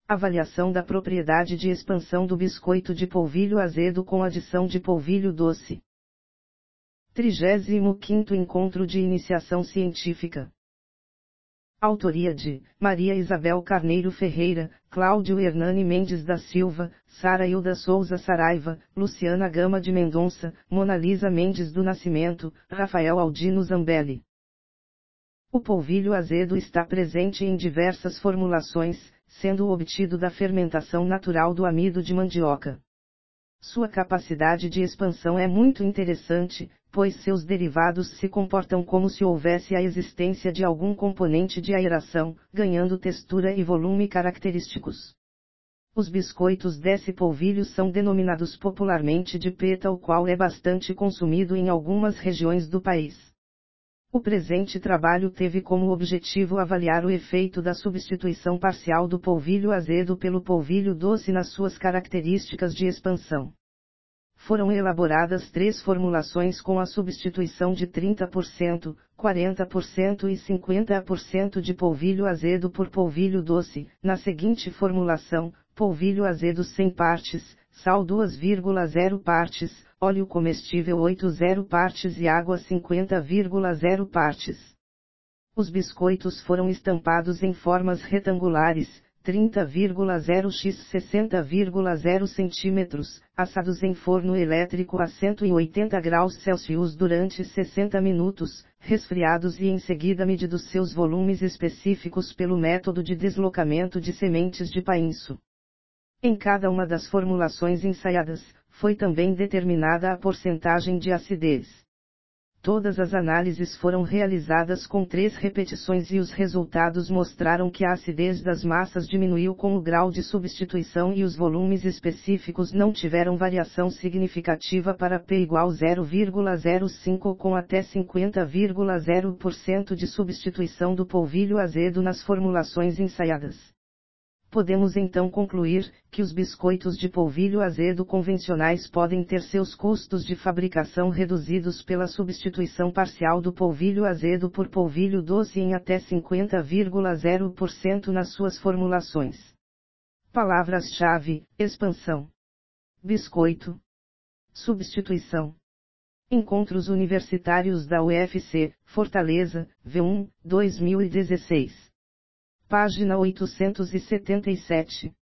Avaliação da propriedade de expansão do biscoito de polvilho azedo com adição de polvilho doce. 35º Encontro de Iniciação Científica. Autoria de Maria Isabel Carneiro Ferreira, Cláudio Hernani Mendes da Silva, Sara Hilda Souza Saraiva, Luciana Gama de Mendonça, Mona Lisa Mendes do Nascimento, Rafael Aldino Zambelli. O polvilho azedo está presente em diversas formulações, sendo obtido da fermentação natural do amido de mandioca. Sua capacidade de expansão é muito interessante, pois seus derivados se comportam como se houvesse a existência de algum componente de aeração, ganhando textura e volume característicos. Os biscoitos desse polvilho são denominados popularmente de peta, o qual é bastante consumido em algumas regiões do país. O presente trabalho teve como objetivo avaliar o efeito da substituição parcial do polvilho azedo pelo polvilho doce nas suas características de expansão. Foram elaboradas 3 formulações com a substituição de 30%, 40% e 50% de polvilho azedo por polvilho doce. Na seguinte formulação, polvilho azedo 100 partes, sal 2,0 partes, óleo comestível 80 partes e água 50,0 partes. Os biscoitos foram estampados em formas retangulares, 30,0 x 60,0 cm, assados em forno elétrico a 180 graus Celsius durante 60 minutos, resfriados e em seguida medidos seus volumes específicos pelo método de deslocamento de sementes de painço. Em cada uma das formulações ensaiadas, foi também determinada a porcentagem de acidez. Todas as análises foram realizadas com 3 repetições e os resultados mostraram que a acidez das massas diminuiu com o grau de substituição e os volumes específicos não tiveram variação significativa para P igual 0,05 com até 50,0% de substituição do polvilho azedo nas formulações ensaiadas. Podemos então concluir que os biscoitos de polvilho azedo convencionais podem ter seus custos de fabricação reduzidos pela substituição parcial do polvilho azedo por polvilho doce em até 50,0% nas suas formulações. Palavras-chave: expansão, biscoito, substituição. Encontros Universitários da UFC, Fortaleza, V1, 2016. Página 877.